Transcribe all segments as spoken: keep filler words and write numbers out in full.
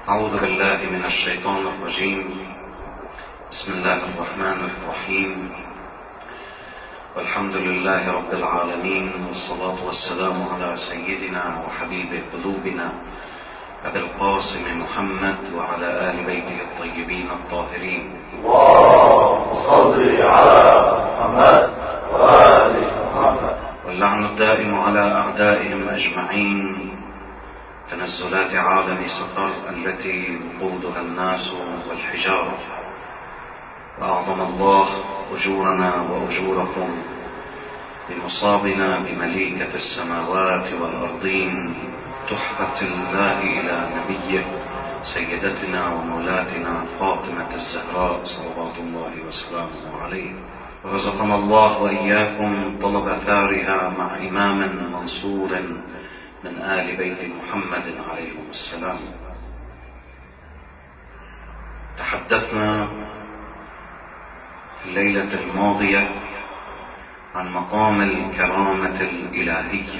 أعوذ بالله من الشيطان الرجيم. بسم الله الرحمن الرحيم، والحمد لله رب العالمين، والصلاة والسلام على سيدنا وحبيب قلوبنا أبي القاسم محمد وعلى آل بيته الطيبين الطاهرين. اللهم صل على محمد وآل محمد. واللعن الدائم على أعدائهم أجمعين. تنزلات عالم سقر التي وقودها الناس والحجارة. وأعظم الله أجورنا وأجوركم بمصابنا بمليكة السماوات والأرضين، تحفة الله إلى نبيه سيدتنا ومولاتنا فاطمة الزهراء صلوات الله وسلامه عليه. ورزقنا الله وإياكم طلب ثارها مع إمام منصور من آل بيت محمد عليهم السلام. تحدثنا في الليلة الماضية عن مقام الكرامة الإلهية،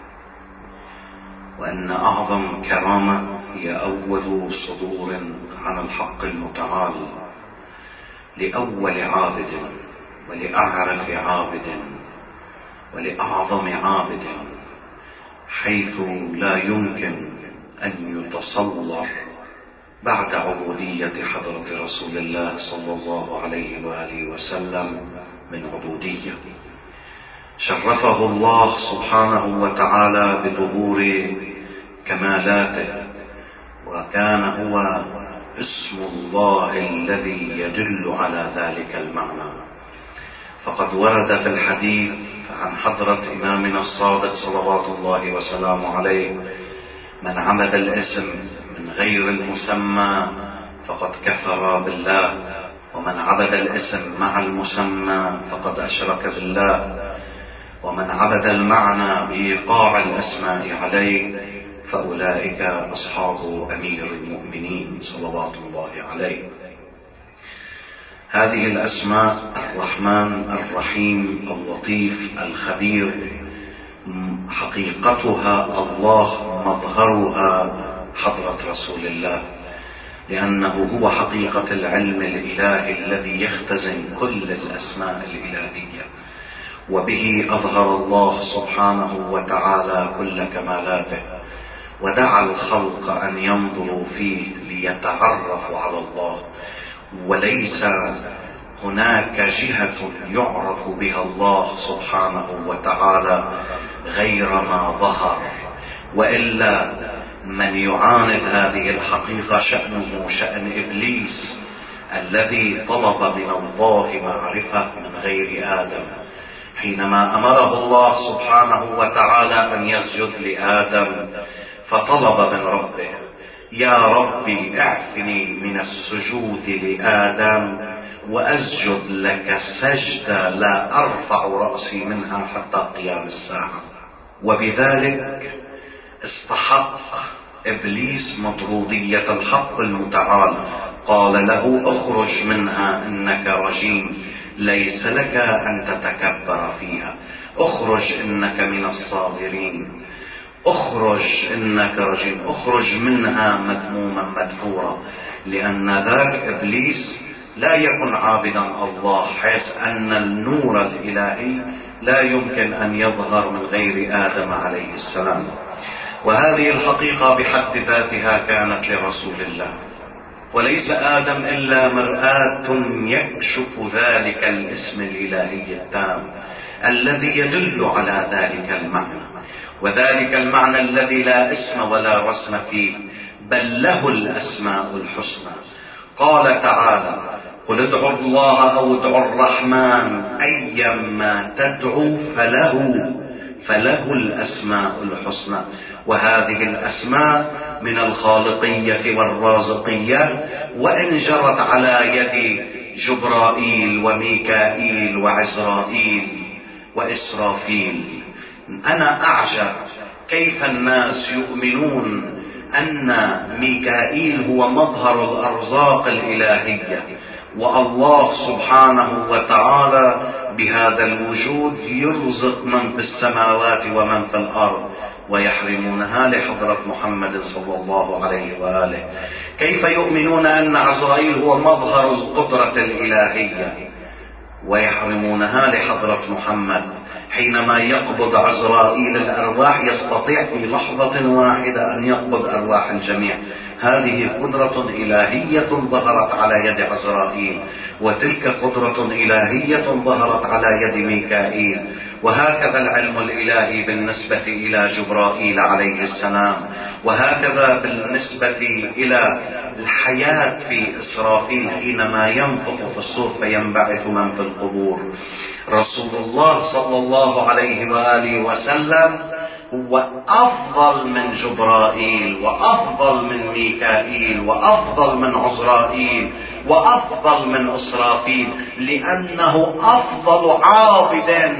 وأن أعظم كرامة هي أول صدور عن الحق المتعال لأول عابد ولأعرف عابد ولأعظم عابد، حيث لا يمكن أن يتصور بعد عبودية حضرة رسول الله صلى الله عليه وآله وسلم من عبودية. شرفه الله سبحانه وتعالى بظهور كمالاته، وكان هو اسم الله الذي يدل على ذلك المعنى. فقد ورد في الحديث عن حضرة إمامنا الصادق صلوات الله وسلامه عليه: من عبد الاسم من غير المسمى فقد كفر بالله، ومن عبد الاسم مع المسمى فقد أشرك بالله، ومن عبد المعنى بإيقاع الأسماء عليه فأولئك أصحاب أمير المؤمنين صلوات الله عليه. هذه الأسماء: الرحمن، الرحيم، اللطيف، الخبير، حقيقتها الله، مظهرها حضرة رسول الله، لأنه هو حقيقة العلم الإلهي الذي يختزن كل الأسماء الإلهية، وبه أظهر الله سبحانه وتعالى كل كمالاته، ودعا الخلق أن ينظروا فيه ليتعرفوا على الله. وليس هناك جهة يعرف بها الله سبحانه وتعالى غير ما ظهر، وإلا من يعاند هذه الحقيقة شأنه شأن إبليس الذي طلب من الله معرفة من غير آدم، حينما أمره الله سبحانه وتعالى أن يسجد لآدم، فطلب من ربه: يا ربي اعفني من السجود لآدم وأسجد لك سجدة لا أرفع رأسي منها حتى قيام الساعة. وبذلك استحق إبليس مطرودية الحق المتعال. قال له: اخرج منها إنك رجيم، ليس لك أن تتكبر فيها، اخرج إنك من الصاغرين، اخرج إنك رجيم، اخرج منها مذموما مدحورا. لأن ذاك إبليس لا يكن عابدا الله، حيث أن النور الإلهي لا يمكن أن يظهر من غير آدم عليه السلام. وهذه الحقيقة بحد ذاتها كانت لرسول الله، وليس آدم إلا مرآة يكشف ذلك الاسم الإلهي التام الذي يدل على ذلك المعنى، وذلك المعنى الذي لا اسم ولا رسم فيه، بل له الأسماء الحسنى. قال تعالى: قل ادعوا الله أو ادعوا الرحمن أيما تدعوا فله فله الأسماء الحسنى. وهذه الأسماء من الخالقية والرازقية، وإن جرت على يد جبرائيل وميكائيل وعزرائيل وإسرافيل. أنا أعجب كيف الناس يؤمنون أن ميكائيل هو مظهر الأرزاق الإلهية، والله سبحانه وتعالى بهذا الوجود يرزق من في السماوات ومن في الأرض، ويحرمونها لحضرة محمد صلى الله عليه وآله. كيف يؤمنون أن عزرائيل هو مظهر القدرة الإلهية ويحرمونها لحضرة محمد؟ حينما يقبض عزرائيل الأرواح يستطيع في لحظة واحدة أن يقبض أرواح الجميع. هذه قدرة إلهية ظهرت على يد عزرائيل، وتلك قدرة إلهية ظهرت على يد ميكائيل. وهكذا العلم الإلهي بالنسبة إلى جبرائيل عليه السلام، وهكذا بالنسبة إلى الحياة في إسرافيل حينما ينفخ في الصور فينبعث من في القبور. رسول الله صلى الله عليه وآله وسلم هو أفضل من جبرائيل، وأفضل من ميكائيل، وأفضل من عزرائيل، وأفضل من إسرافيل، لأنه أفضل عابد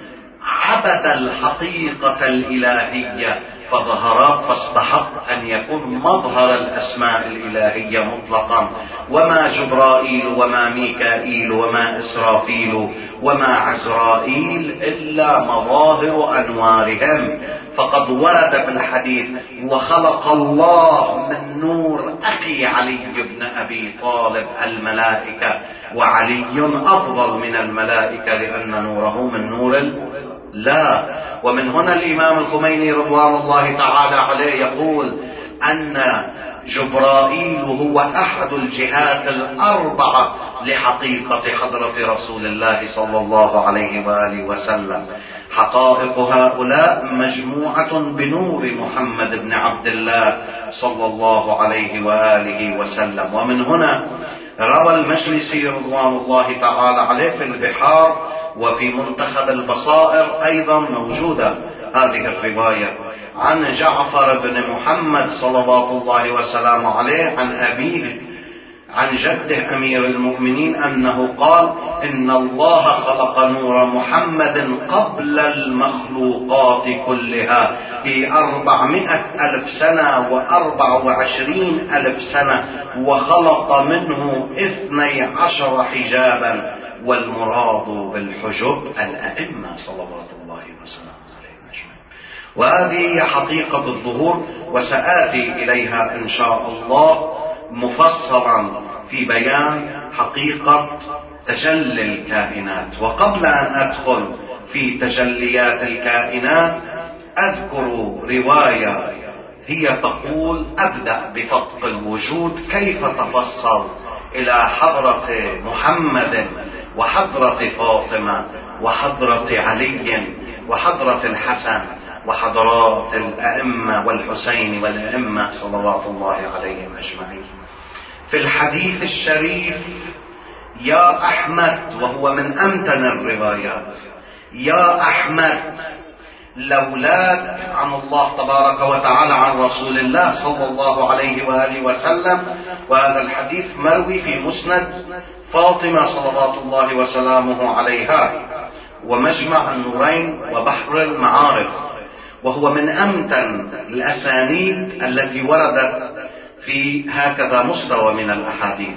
عبد الحقيقة الإلهية فظهرت، فاستحق أن يكون مظهر الأسماء الإلهية مطلقا. وما جبرائيل وما ميكائيل وما إسرافيل وما عزرائيل إلا مظاهر أنوارهم. فقد ورد في الحديث: وخلق الله من نور أخي علي بن أبي طالب الملائكة، وعلي أفضل من الملائكة لأن نوره من نور لا. ومن هنا الإمام الخميني رضوان الله تعالى عليه يقول أن جبرائيل هو أحد الجهات الأربعة لحقيقة حضرة رسول الله صلى الله عليه وآله وسلم. حقائق هؤلاء مجموعة بنور محمد بن عبد الله صلى الله عليه وآله وسلم. ومن هنا روى المجلسي رضوان الله تعالى عليه في البحار وفي منتخب البصائر أيضا موجودة هذه الرواية عن جعفر بن محمد صلوات الله وسلامه عليه عن أبيه عن جده أمير المؤمنين أنه قال: إن الله خلق نور محمد قبل المخلوقات كلها بأربعمائة ألف سنة وأربع وعشرين ألف سنة، وخلق منه اثني عشر حجابا، والمراد بالحجب الأئمة صلوات الله وسلامه عليهم أجمعين. وهذه هي حقيقة الظهور، وسآتي إليها إن شاء الله مفصلا في بيان حقيقة تجلي الكائنات. وقبل أن أدخل في تجليات الكائنات أذكر رواية هي تقول: أبدأ بفتق الوجود، كيف تفصل إلى حضرة محمد وحضرة فاطمة وحضرة علي وحضرة الحسن وحضرات الأئمة والحسين والأئمة صلوات الله عليهم أجمعين. في الحديث الشريف: يا أحمد، وهو من أمتن الروايات، يا أحمد لولاك عن الله تبارك وتعالى عن رسول الله صلى الله عليه وآله وسلم. وهذا الحديث مروي في مسند فاطمة صلوات الله وسلامه عليها ومجمع النورين وبحر المعارف، وهو من أمتن الأسانيد التي وردت في هكذا مستوى من الأحاديث.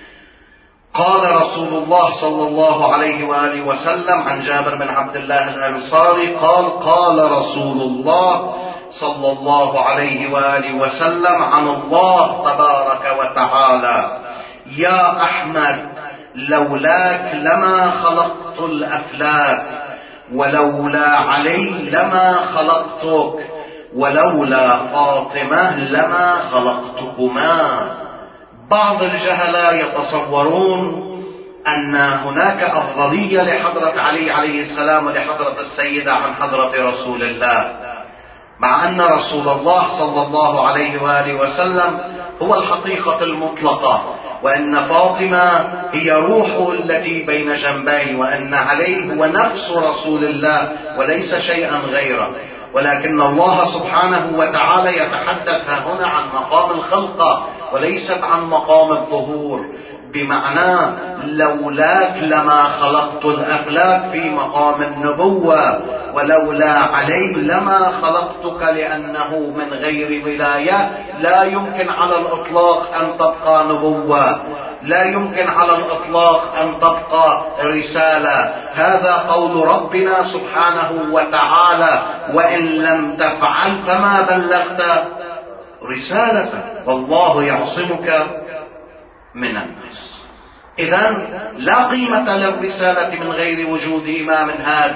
قال رسول الله صلى الله عليه وآله وسلم عن جابر بن عبد الله الأنصاري قال: قال رسول الله صلى الله عليه وآله وسلم عن الله تبارك وتعالى: يا أحمد لولاك لما خلقت الأفلاك، ولولا علي لما خلقتك، ولولا فاطمة لما خلقتكما. بعض الجهلاء يتصورون أن هناك أفضلية لحضرة علي عليه السلام ولحضرة السيدة عن حضرة رسول الله، مع أن رسول الله صلى الله عليه وآله وسلم هو الحقيقة المطلقة، وأن فاطمة هي روحه التي بين جنبيه، وأن علي هو نفس رسول الله وليس شيئا غيره. ولكن الله سبحانه وتعالى يتحدث هنا عن مقام الخلقة وليست عن مقام الظهور، بمعنى لولاك لما خلقت الأفلاك في مقام النبوة، ولولا علي لما خلقتك، لأنه من غير ولاية لا يمكن على الإطلاق أن تبقى نبوة. لا يمكن على الإطلاق أن تبقى رسالة. هذا قول ربنا سبحانه وتعالى: وإن لم تفعل فما بلغت رسالته والله يعصمك من الناس. إذن لا قيمة للرسالة من غير وجود إمام هاد،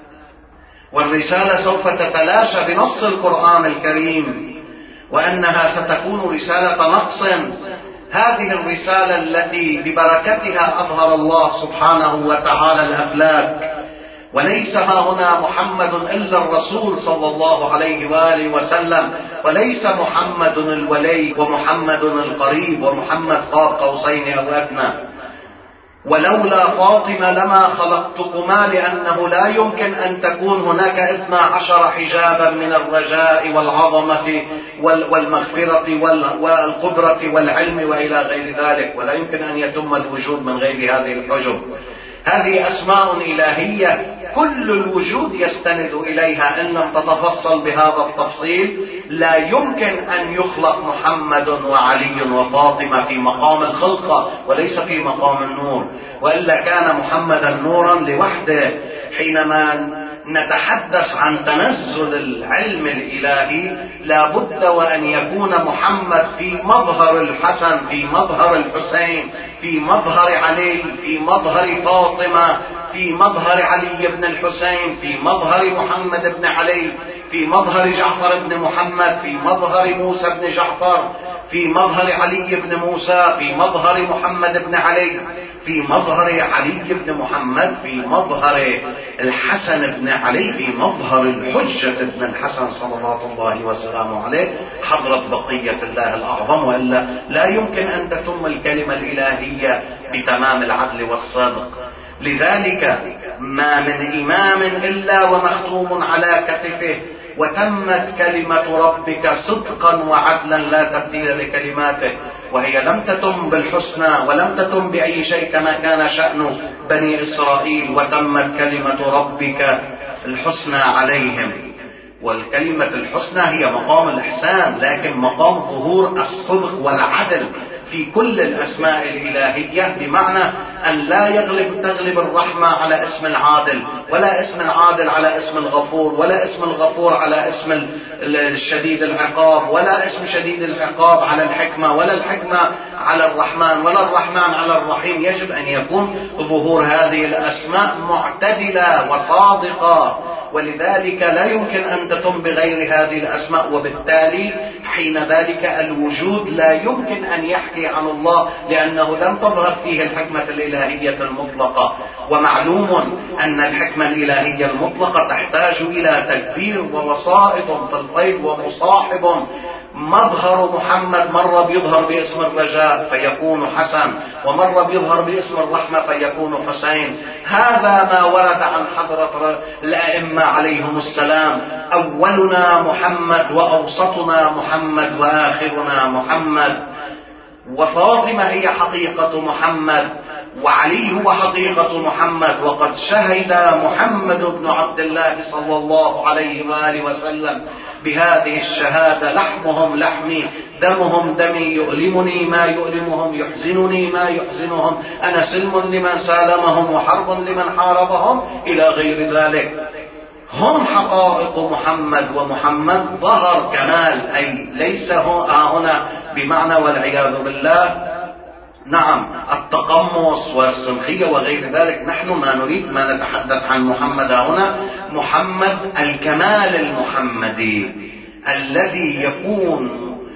والرسالة سوف تتلاشى بنص القرآن الكريم، وأنها ستكون رسالة نقص. هذه الرسالة التي ببركتها أظهر الله سبحانه وتعالى الأفلاك، وليس ها هنا محمد إلا الرسول صلى الله عليه وآله وسلم، وليس محمد الولي ومحمد القريب ومحمد قاب قوسين أو أدنى. ولولا فاطمة لما خلقتكما، لأنه لا يمكن أن تكون هناك اثنا عشر حجابا من الرجاء والعظمة والمغفرة والقدرة والعلم وإلى غير ذلك، ولا يمكن أن يتم الوجود من غير هذه الحجب. هذه أسماء إلهية كل الوجود يستند إليها، إن لم تتفصل بهذا التفصيل لا يمكن أن يخلق محمد وعلي وفاطمة في مقام الخلقة وليس في مقام النور، وإلا كان محمدا نورا لوحده. حينما نتحدث عن تنزل العلم الإلهي لا بد وأن يكون محمد في مظهر الحسن، في مظهر الحسين، في مظهر علي، في مظهر فاطمة، في مظهر علي بن الحسين، في مظهر محمد بن علي، في مظهر جعفر بن محمد، في مظهر موسى بن جعفر، في مظهر علي بن موسى، في مظهر محمد بن علي، في مظهر علي بن محمد، في مظهر الحسن بن علي، في مظهر الحجة بن الحسن صلوات الله وسلامه عليه، حضرة بقية الله الأعظم. وإلا لا يمكن أن تتم الكلمة الإلهية بتمام العدل والصدق. لذلك ما من إمام إلا ومختوم على كتفه، وتمت كلمة ربك صدقا وعدلا لا تبديل لكلماته، وهي لم تتم بالحسنى ولم تتم بأي شيء كما كان شأن بني إسرائيل، وتمت كلمة ربك الحسنى عليهم. والكلمة الحسنى هي مقام الإحسان، لكن مقام ظهور الصدق والعدل في كل الأسماء الإلهية، بمعنى أن لا يغلب تغلب الرحمة على اسم العادل، ولا اسم العادل على اسم الغفور، ولا اسم الغفور على اسم الشديد العقاب، ولا اسم شديد العقاب على الحكمة، ولا الحكمة على الرحمن، ولا الرحمن على الرحيم. يجب أن يكون ظهور هذه الأسماء معتدلة وصادقة، ولذلك لا يمكن أن تتم بغير هذه الأسماء. وبالتالي حين ذلك الوجود لا يمكن أن يحكي عن الله، لأنه لم تظهر فيه الحكمة الإلهية المطلقة. ومعلوم أن الحكمة الإلهية المطلقة تحتاج إلى تدبير ووسائط في الغيب ومصاحب. مظهر محمد مرة بيظهر باسم الرجاء فيكون حسن، ومرة بيظهر باسم الرحمة فيكون حسين. هذا ما ورد عن حضرة الأئمة عليهم السلام: أولنا محمد، وأوسطنا محمد، وآخرنا محمد. وفاطمة هي حقيقة محمد، وعلي هو حقيقة محمد. وقد شهد محمد بن عبد الله صلى الله عليه وآله وسلم بهذه الشهادة: لحمهم لحمي، دمهم دمي، يؤلمني ما يؤلمهم، يحزنني ما يحزنهم، أنا سلم لمن سالمهم وحرب لمن حاربهم، إلى غير ذلك. هم حقائق محمد، ومحمد ظهر كمال، أي ليس هنا بمعنى والعياذ بالله نعم التقمص والسمحية وغير ذلك. نحن ما نريد ما نتحدث عن محمد هنا محمد الكمال المحمدي الذي يكون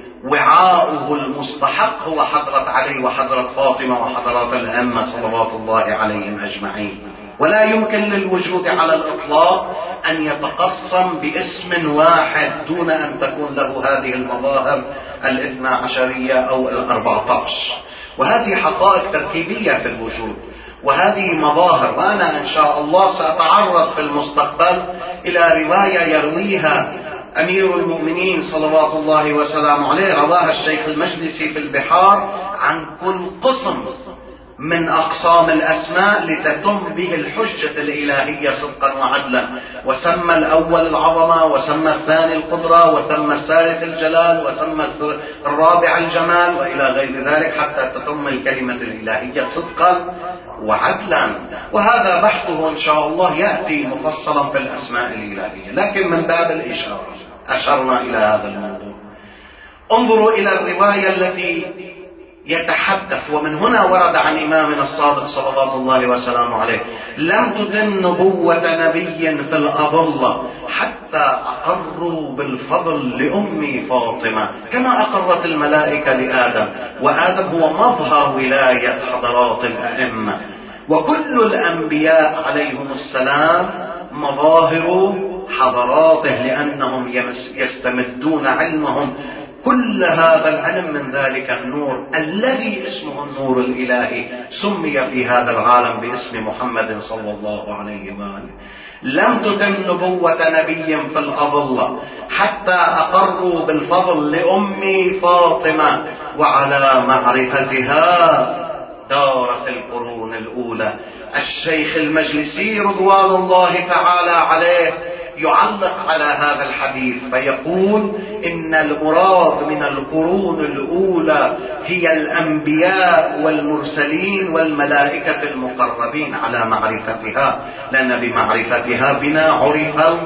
وعاؤه المستحق هو حضرة علي وحضرة فاطمة وحضرات الأئمة صلوات الله عليهم أجمعين. ولا يمكن للوجود على الإطلاق أن يتقسم باسم واحد دون أن تكون له هذه المظاهر الاثنى عشرية أو الأربعة عشر. وهذه حقائق تركيبية في الوجود، وهذه مظاهر. وأنا إن شاء الله سأتعرض في المستقبل إلى رواية يرويها أمير المؤمنين صلوات الله وسلامه عليه، رواها الشيخ المجلسي في البحار، عن كل قسم من أقسام الأسماء لتتم به الحجة الإلهية صدقا وعدلا. وسمى الأول العظمة، وسمى الثاني القدرة، وسمى الثالث الجلال، وسمى الرابع الجمال، وإلى غير ذلك، حتى تتم الكلمة الإلهية صدقا وعدلا. وهذا بحثه إن شاء الله يأتي مفصلا في الأسماء الإلهية، لكن من باب الإشارة أشرنا إلى هذا الموضوع. انظروا إلى الرواية التي يتحدث، ومن هنا ورد عن إمامنا الصادق صلوات الله وسلامه عليه: لم تتم نبوة نبي في الأضلة حتى أقروا بالفضل لأم فاطمة كما أقرت الملائكة لآدم، وآدم هو مظهر ولاية حضرات الأئمة، وكل الأنبياء عليهم السلام مظاهر حضراته، لأنهم يستمدون علمهم كل هذا العلم من ذلك النور الذي اسمه النور الإلهي، سمي في هذا العالم باسم محمد صلى الله عليه وآله. لم تتم نبوة نبي في الأضلة حتى أقروا بالفضل لأم فاطمة، وعلى معرفتها دارت القرون الأولى. الشيخ المجلسي رضوان الله تعالى عليه يعلق على هذا الحديث فيقول: إن المراد من القرون الأولى هي الأنبياء والمرسلين والملائكة المقربين على معرفتها، لأن بمعرفتها بنا عرف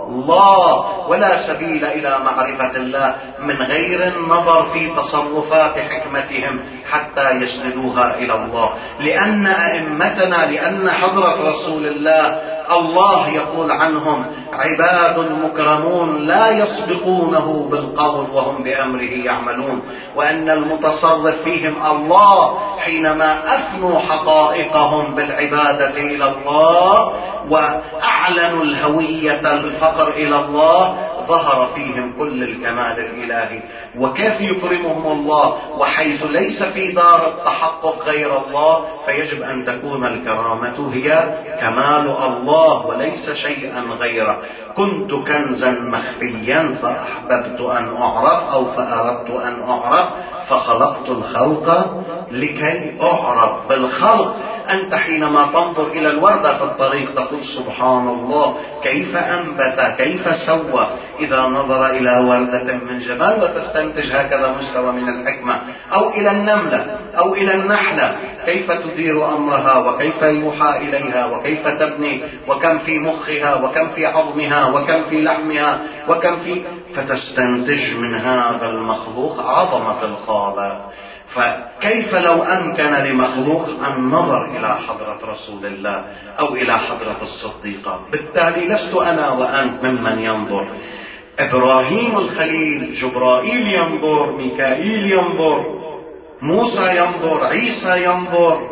الله، ولا سبيل إلى معرفة الله من غير النظر في تصرفات حكمتهم حتى يسندوها إلى الله. لأن أئمتنا، لأن حضرة رسول الله الله يقول عنهم: عباد مكرمون لا يسبقونه بالقول وهم بأمره يعملون، وأن المتصرف فيهم الله حينما أثنوا حقائقهم بالعبادة إلى الله وأعلنوا الهوية الفقر إلى الله، ظهر فيهم كل الكمال الإلهي. وكيف يكرمهم الله وحيث ليس في دار التحقق غير الله، فيجب أن تكون الكرامة هي كمال الله وليس شيئا غيره. كنت كنزا مخفيا فأحببت أن أعرف أو فأردت أن أعرف فخلقت الخلق لكي أعرف بالخلق. أنت حينما تنظر إلى الوردة في الطريق تقول: سبحان الله كيف أنبت كيف سوى. إذا نظر إلى وردة من جبال وتستنتج هكذا مستوى من الحكمة، أو إلى النملة أو إلى النحلة كيف تدير أمرها وكيف يوحى إليها وكيف تبني، وكم في مخها وكم في عظمها وكم في لحمها وكم في، فتستنتج من هذا المخلوق عظمة الخالق. فكيف لو أمكن لمخلوق النظر إلى حضرة رسول الله أو إلى حضرة الصديقة؟ بالتالي لست أنا وأنت ممن ينظر. إبراهيم الخليل، جبرائيل ينظر، ميكائيل ينظر، موسى ينظر، عيسى ينظر.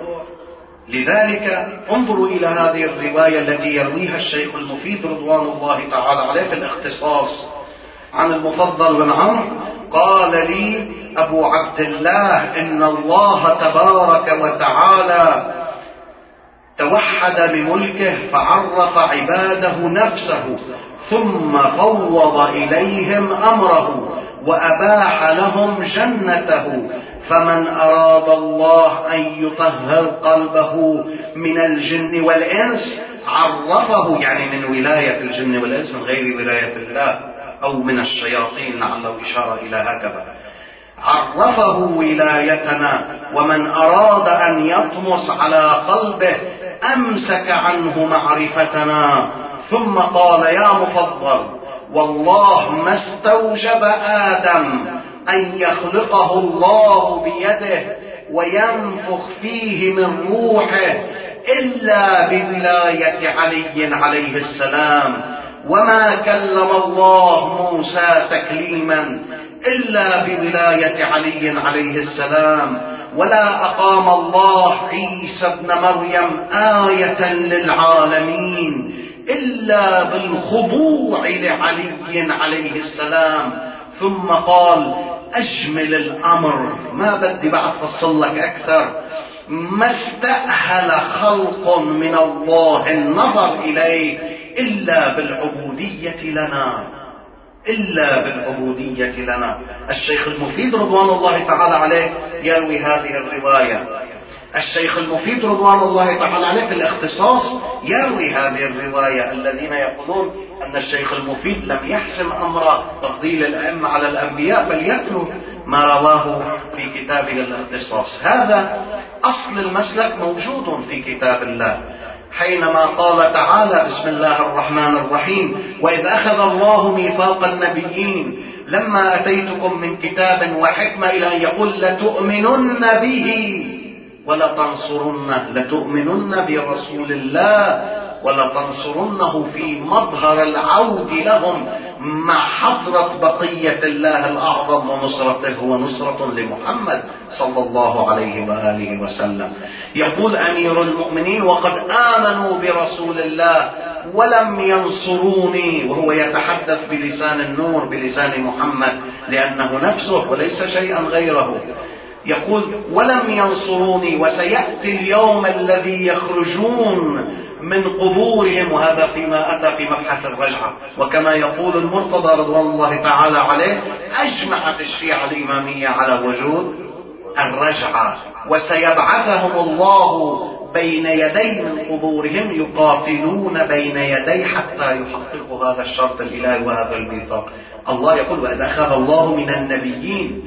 لذلك انظروا إلى هذه الرواية التي يرويها الشيخ المفيد رضوان الله تعالى عليه في الاختصاص عن المفضل بن عمرو: قال لي أبو عبد الله إن الله تبارك وتعالى توحد بملكه فعرف عباده نفسه ثم فوض إليهم أمره وأباح لهم جنته، فمن أراد الله أن يطهر قلبه من الجن والإنس عرفه، يعني من ولاية الجن والإنس من غير ولاية الله أو من الشياطين، لعله إشارة إلى هكذا، عرفه ولايتنا. ومن أراد أن يطمس على قلبه أمسك عنه معرفتنا. ثم قال: يا مفضل، والله ما استوجب آدم أن يخلقه الله بيده وينفخ فيه من روحه إلا بولاية علي عليه السلام، وما كلم الله موسى تكليما إلا بولاية علي عليه السلام، ولا أقام الله عيسى ابن مريم آية للعالمين إلا بالخضوع لعلي عليه السلام. ثم قال: أجمل الأمر، ما بدي بعد فصل لك أكثر، ما استأهل خلق من الله النظر إليه إلا بالعبودية لنا، إلا بالعبودية لنا. الشيخ المفيد رضوان الله تعالى عليه يروي هذه الرواية: الشيخ المفيد رضوان الله تعالى عليه في الاختصاص يروي هذه الرواية. الذين يقولون أن الشيخ المفيد لم يحسم أمر تفضيل الأئمة على الأنبياء بل يتلو ما رواه في كتابه الاختصاص. هذا أصل المسلك موجود في كتاب الله، حينما قال تعالى: بسم الله الرحمن الرحيم: وإذ أخذ الله ميثاق النبيين لما أتيتكم من كتاب وحكمة، إلى أن يقول: لتؤمنن به ولتنصرنه، لتؤمنن برسول الله ولتنصرنه في مظهر العود لهم مع حضرة بقية الله الأعظم ونصرته ونصرة لمحمد صلى الله عليه وآله وسلم. يقول أمير المؤمنين: وقد آمنوا برسول الله ولم ينصروني، وهو يتحدث بلسان النور بلسان محمد لأنه نفسه وليس شيئا غيره. يقول: ولم ينصروني، وسيأتي اليوم الذي يخرجون من قبورهم، وهذا فيما أتى في مبحث الرجعة. وكما يقول المرتضى رضوان الله تعالى عليه: أجمعت الشيعة الإمامية على وجود الرجعة، وسيبعثهم الله بين يدي من قبورهم يقاتلون بين يدي حتى يحققوا هذا الشرط الإلهي وهذا الميثاق. الله يقول: وإذ أخذ الله من النبيين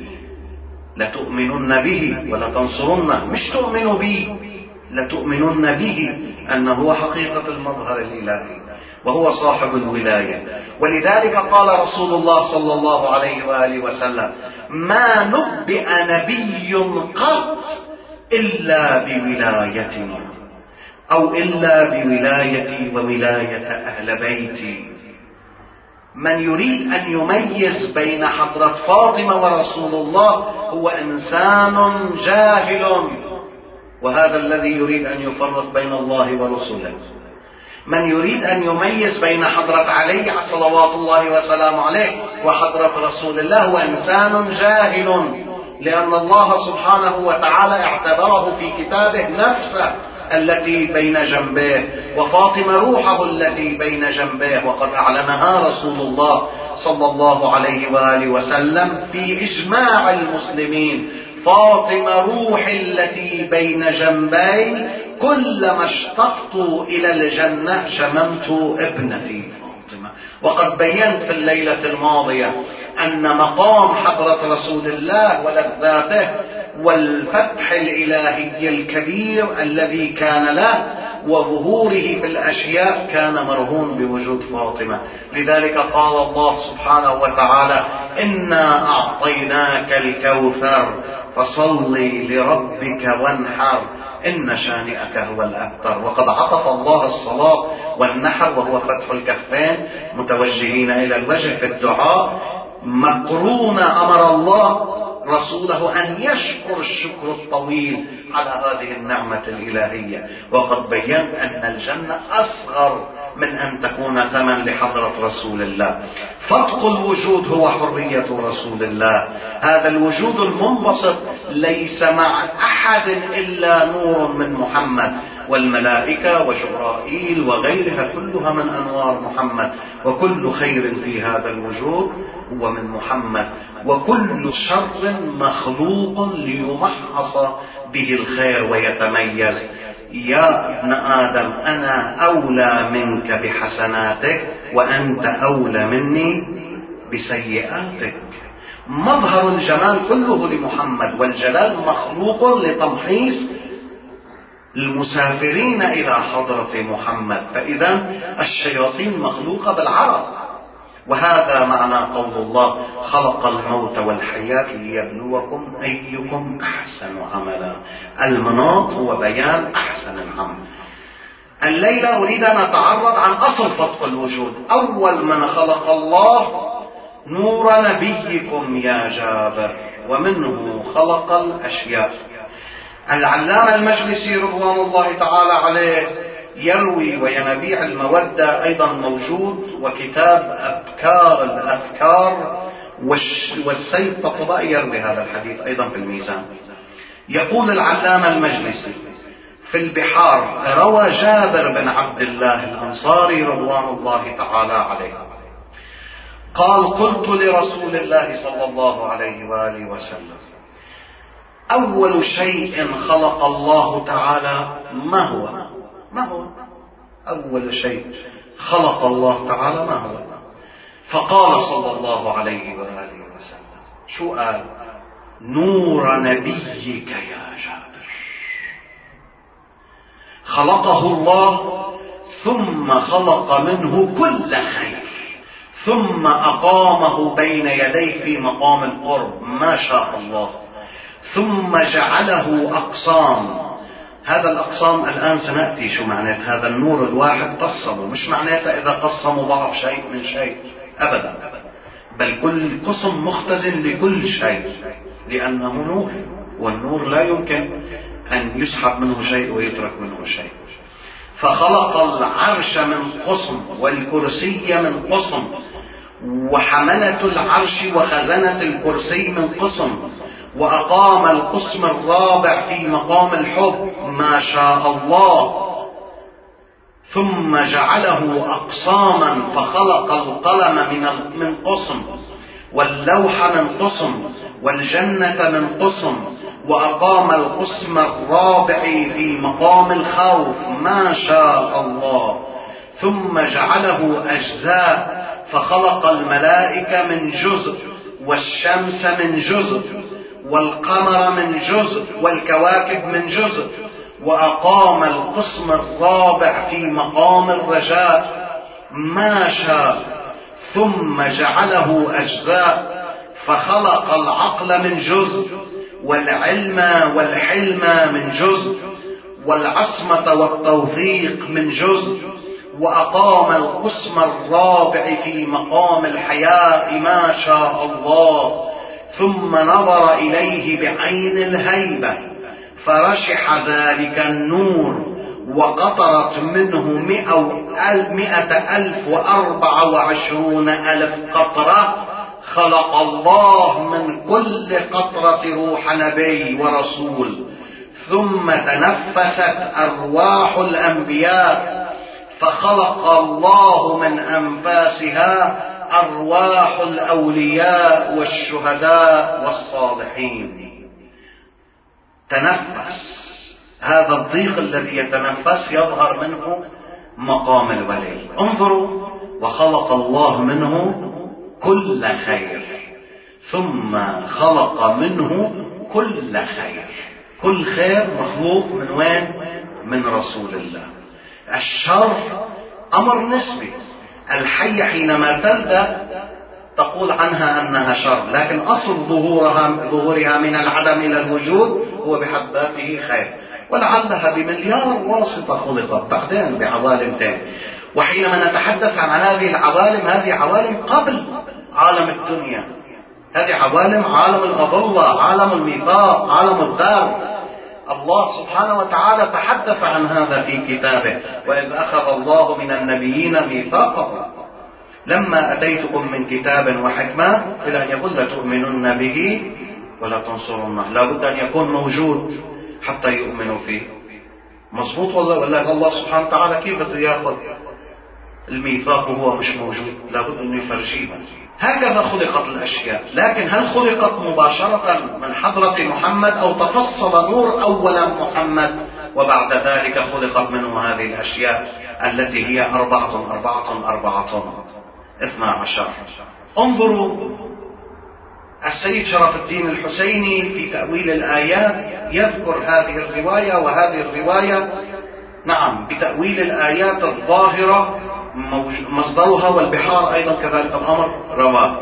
لتؤمنن به ولتنصرنه، مش تؤمنوا به، لتؤمنن به، أنه هو حقيقة المظهر الإلهي وهو صاحب الولاية. ولذلك قال رسول الله صلى الله عليه وآله وسلم: ما نبئ نبي قط إلا بولايتنا، أو إلا بولايتي وولاية أهل بيتي. من يريد أن يميز بين حضرة فاطمة ورسول الله هو إنسان جاهل، وهذا الذي يريد أن يفرق بين الله ورسوله. من يريد أن يميز بين حضرة علي صلوات الله وسلامه عليه وحضرة رسول الله هو إنسان جاهل، لأن الله سبحانه وتعالى اعتبره في كتابه نفسه التي بين جنبيه، وفاطمة روحه التي بين جنبيه، وقد أعلنها رسول الله صلى الله عليه وآله وسلم في إجماع المسلمين: فاطمة روحي التي بين جنبي، كلما اشتقت إلى الجنة شممت ابنتي فاطمة. وقد بينت في الليلة الماضية أن مقام حضرة رسول الله ولذاته والفتح الإلهي الكبير الذي كان له وظهوره في الأشياء كان مرهون بوجود فاطمة. لذلك قال الله سبحانه وتعالى: إنا أعطيناك الكوثر فصل لربك وانحر إن شانئك هو الأبتر. وقد عطف الله الصلاة والنحر وهو فتح الكفين متوجهين إلى الوجه في الدعاء مقرون. أمر الله رسوله أن يشكر الشكر الطويل على هذه النعمة الإلهية. وقد بيّنت أن الجنة أصغر من أن تكون ثمن لحضرة رسول الله. فتق الوجود هو حرية رسول الله. هذا الوجود المنبسط ليس مع أحد إلا نور من محمد، والملائكة وجبرائيل وغيرها كلها من أنوار محمد، وكل خير في هذا الوجود هو من محمد، وكل شر مخلوق ليمحص به الخير ويتميز. يا ابن آدم أنا أولى منك بحسناتك وأنت أولى مني بسيئاتك. مظهر الجمال كله لمحمد، والجلال مخلوق لتمحيص المسافرين إلى حضرة محمد. فإذا الشياطين مخلوقة بالعرض، وهذا معنى قول الله: خلق الموت والحياة ليبلوكم أيكم أحسن عملا. المناط هو بيان أحسن العمل. الليلة أريد أن أتعرض عن أصل فتق الوجود. أول من خلق الله نور نبيكم يا جابر، ومنه خلق الأشياء. العلامة المجلسي رضوان الله تعالى عليه يروي وينابيع المودة أيضا موجود، وكتاب أبكار الأفكار والسيد طبطبائي يروي هذا الحديث أيضا في الميزان. يقول العلامة المجلسي في البحار: روى جابر بن عبد الله الأنصاري رضوان الله تعالى عليه قال: قلت لرسول الله صلى الله عليه وآله وسلم: أول شيء خلق الله تعالى ما هو؟ ما هو أول شيء خلق الله تعالى ما هو؟ فقال صلى الله عليه وآله وسلم، شو قال؟ نور نبيك يا جابر. خلقه الله ثم خلق منه كل خير، ثم أقامه بين يديه في مقام القرب ما شاء الله، ثم جعله أقسام. هذا الأقسام الآن سنأتي شو معنات هذا النور الواحد قسمه، مش معناته إذا قسموا بعض شيء من شيء أبدا، بل كل قسم مختزن لكل شيء، لأنه نور، والنور لا يمكن أن يسحب منه شيء ويترك منه شيء. فخلق العرش من قسم، والكرسي من قسم، وحملة العرش وخزنة الكرسي من قسم، وأقام القسم الرابع في مقام الحب ما شاء الله، ثم جعله أقساما، فخلق القلم من من قسم، واللوح من قسم، والجنة من قسم، وأقام القسم الرابع في مقام الخوف ما شاء الله، ثم جعله أجزاء، فخلق الملائكة من جزء، والشمس من جزء، والقمر من جزء، والكواكب من جزء، وأقام القسم الرابع في مقام الرجاء ما شاء، ثم جعله أجزاء، فخلق العقل من جزء، والعلم والحلم من جزء، والعصمة والتوفيق من جزء، وأقام القسم الرابع في مقام الحياء ما شاء الله، ثم نظر إليه بعين الهيبة فرشح ذلك النور، وقطرت منه مئة ألف وأربع وعشرون ألف قطرة. خلق الله من كل قطرة روح نبي ورسول، ثم تنفست أرواح الأنبياء، فخلق الله من أنفاسها أرواح الأولياء والشهداء والصالحين. تنفس، هذا الضيق الذي يتنفس يظهر منه مقام الولي. انظروا، وخلق الله منه كل خير، ثم خلق منه كل خير. كل خير مخلوق من وين؟ من رسول الله. الشر أمر نسبي، الحية حينما تلد تقول عنها أنها شر، لكن أصل ظهورها, ظهورها من العدم إلى الوجود هو بحد ذاته خير، ولعلها بمليار واسطة خلقت بعدين بعوالم تاني. وحينما نتحدث عن هذه العوالم، هذه عوالم قبل عالم الدنيا، هذه عوالم عالم الأظلة، عالم الميثاق، عالم الدار. الله سبحانه وتعالى تحدث عن هذا في كتابه: وإذ أخذ الله من النبيين ميثاقهم لما أتيتكم من كتاب وحكمة إلى أن يقول لتؤمنن به ولا تنصرنه. لا بد أن يكون موجود حتى يؤمنوا فيه. مظبوط والله؟ ولا الله سبحانه وتعالى كيف بده ياخذ الميثاق وهو مش موجود؟ لا بد أن يفرجيه. هكذا خلقت الأشياء. لكن هل خلقت مباشرة من حضرة محمد، أو تفصل نور أولا محمد وبعد ذلك خلقت منه هذه الأشياء التي هي أربعة أربعة أربعة اثنى عشر؟ انظروا، السيد شرف الدين الحسيني في تأويل الآيات يذكر هذه الرواية وهذه الرواية، نعم، بتأويل الآيات الظاهرة مصدرها، والبحار أيضا كذلك الأمر رواه.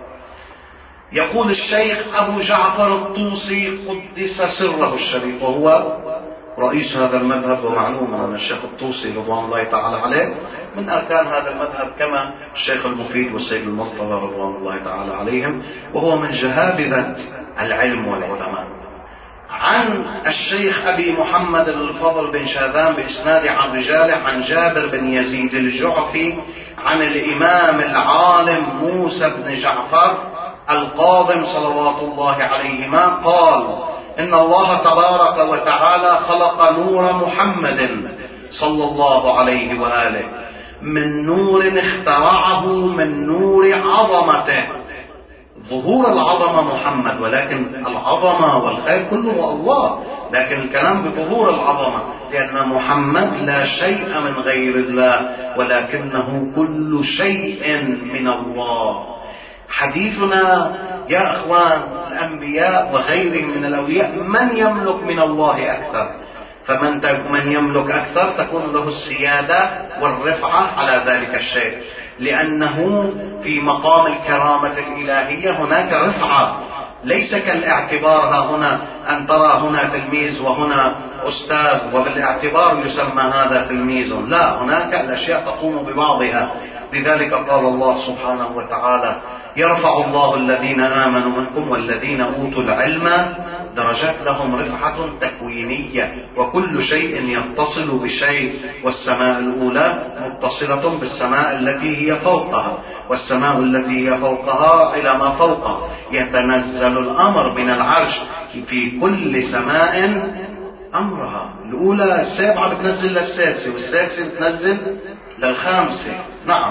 يقول الشيخ أبو جعفر الطوسي قدس سره الشريف، وهو رئيس هذا المذهب، ومعلوم أن الشيخ الطوسي رضوان الله تعالى عليه من أركان هذا المذهب، كما الشيخ المفيد والسيد المرتضى رضوان الله تعالى عليهم، وهو من جهابذة العلم والعلماء. عن الشيخ أبي محمد الفضل بن شاذان بإسناد عن رجاله عن جابر بن يزيد الجعفي عن الإمام العالم موسى بن جعفر القاضم صلوات الله عليهما قال: إن الله تبارك وتعالى خلق نور محمد صلى الله عليه وآله من نور اخترعه من نور عظمته ظهور العظمة محمد، ولكن العظمة والخير كله الله، لكن الكلام بظهور العظمة، لأن محمد لا شيء من غير الله ولكنه كل شيء من الله. حديثنا يا أخوان الأنبياء وغيرهم من الأولياء من يملك من الله أكثر، فمن من يملك أكثر تكون له السيادة والرفعة على ذلك الشيء، لأنه في مقام الكرامة الإلهية هناك رفعة، ليس كالاعتبار ها هنا أن ترى هنا تلميذ وهنا أستاذ وبالاعتبار يسمى هذا تلميذ، لا، هناك الأشياء تقوم ببعضها. لذلك قال الله سبحانه وتعالى: يرفع الله الذين آمنوا منكم والذين أوتوا العلم درجات، لهم رفعة تكوينية، وكل شيء يتصل بشيء، والسماء الأولى متصلة بالسماء التي هي فوقها، والسماء التي هي فوقها إلى ما فوقها، يتنزل الأمر من العرش في كل سماء أمرها. الأولى السابعة بتنزل للسادسة، والسادسة بتنزل للخامسة. نعم،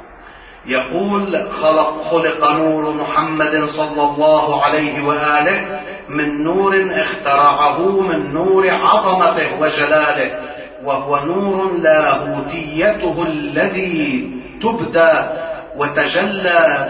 يقول: خلق خلق نور محمد صلى الله عليه وآله من نور اخترعه من نور عظمته وجلاله، وهو نور لاهوتيته الذي تبدى وتجلى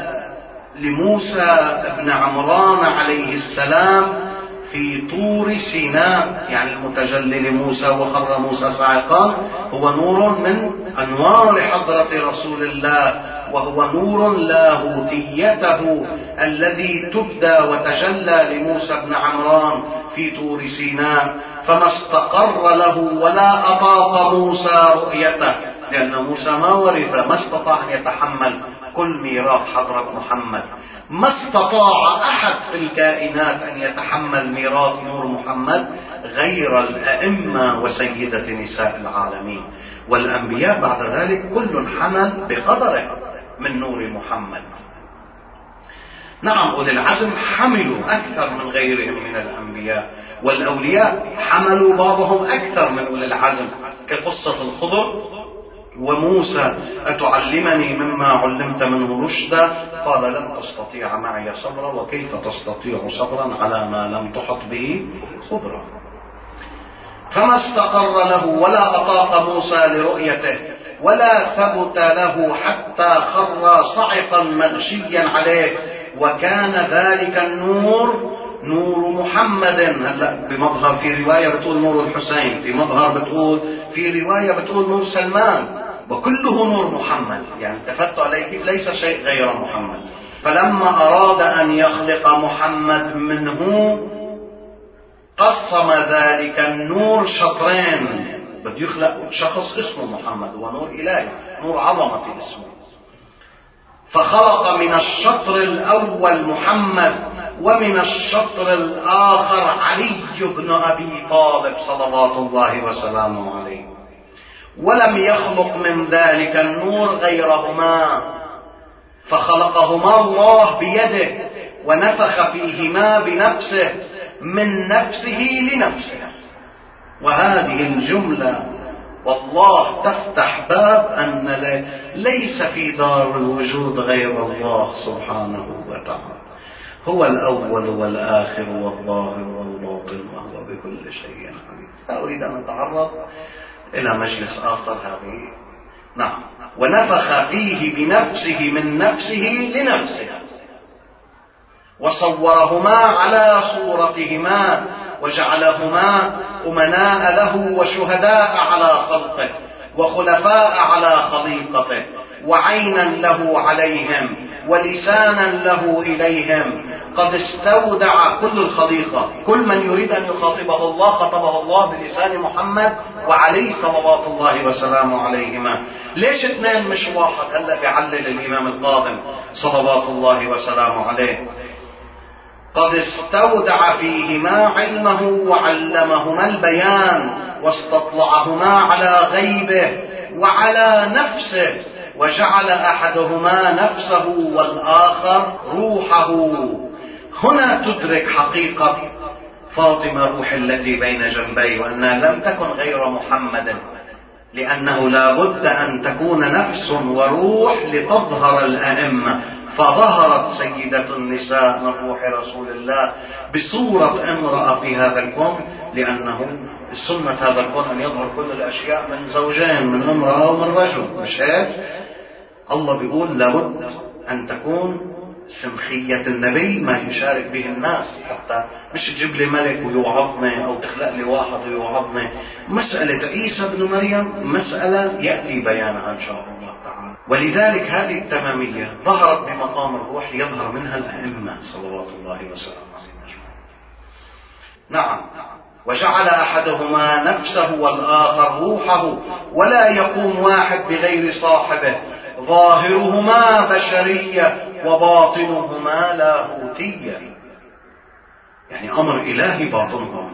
لموسى بن عمران عليه السلام في طور سيناء، يعني المتجلي لموسى وخر موسى صاعقا هو نور من أنوار حضرة رسول الله، وهو نور لاهوتيته الذي تبدى وتجلى لموسى بن عمران في طور سيناء، فما استقر له ولا أطاق موسى رؤيته، لأن موسى ما ورث، ما استطاع أن يتحمل كل ميراث حضرة محمد، ما استطاع أحد في الكائنات أن يتحمل ميراث نور محمد غير الأئمة وسيدة نساء العالمين، والأنبياء بعد ذلك كل حمل بقدره من نور محمد. نعم، أولي العزم حملوا أكثر من غيرهم من الأنبياء، والأولياء حملوا بعضهم أكثر من أولي العزم، كقصة الخضر وموسى: أتعلمني مما علمت منه رشدا؟ قال: لن تستطيع معي صبرا، وكيف تستطيع صبرا على ما لم تحط به خبرا. فما استقر له ولا أطاق موسى لرؤيته، ولا ثبت له حتى خر صعقا مغشيا عليه، وكان ذلك النور نور محمد. هلا بمظهر، في رواية بتقول نور الحسين، في مظهر بتقول، في رواية بتقول نور سلمان، وكله نور محمد، يعني التفت عليه كيف ليس شيء غير محمد. فلما أراد أن يخلق محمد منه قسم ذلك النور شطرين، بده يخلق شخص اسمه محمد، ونور إلهي، نور عظمة اسمه، فخلق من الشطر الأول محمد، ومن الشطر الآخر علي بن أبي طالب صلوات الله وسلامه عليه، ولم يخلق من ذلك النور غيرهما، فخلقهما الله بيده ونفخ فيهما بنفسه من نفسه لنفسه. وهذه الجملة والله تفتح باب أن ليس في دار الوجود غير الله سبحانه وتعالى، هو الأول والآخر والظاهر والباطن، وهو بكل شيء عليم. لا أريد أن أتعرض إلى مجلس آخر هذه. نعم، ونفخ فيه بنفسه من نفسه لنفسه، وصورهما على صورتهما، وجعلهما أمناء له وشهداء على خلقه، وخلفاء على خليقته، وعينا له عليهم، ولسانا له إليهم. قد استودع كل الخليقة، كل من يريد أن يخاطبه الله خطبه الله بلسان محمد وعليه صلوات الله وسلامه عليهما. ليش اثنين مش واحد؟ هلا بيعلل الإمام القاضم صلوات الله وسلامه عليه: قد استودع فيهما علمه وعلمهما البيان، واستطلعهما على غيبه وعلى نفسه، وجعل أحدهما نفسه والآخر روحه. هنا تدرك حقيقة فاطمة روح التي بين جنبي، وأنها لم تكن غير محمد، لأنه لا بد أن تكون نفس وروح لتظهر الأئمة، فظهرت سيدة النساء من روح رسول الله بصورة امرأة في هذا الكون، لأنه السنة هذا الكون أن يظهر كل الأشياء من زوجين، من امرأة ومن رجل، مش هيك؟ الله بيقول لابد أن تكون سمخية النبي ما يشارك به الناس، حتى مش تجيب لي ملك ويوعظني أو تخلق لي واحد ويوعظني. مسألة عيسى بن مريم مسألة يأتي بيانها إن شاء الله تعالى. ولذلك هذه التمامية ظهرت بمقام الروح يظهر منها الأئمة صلوات الله وسلامه عليه. نعم. وجعل أحدهما نفسه والآخر روحه، ولا يقوم واحد بغير صاحبه، ظاهرهما بشرية وباطنهما لاهوتية. يعني أمر إلهي باطنهم،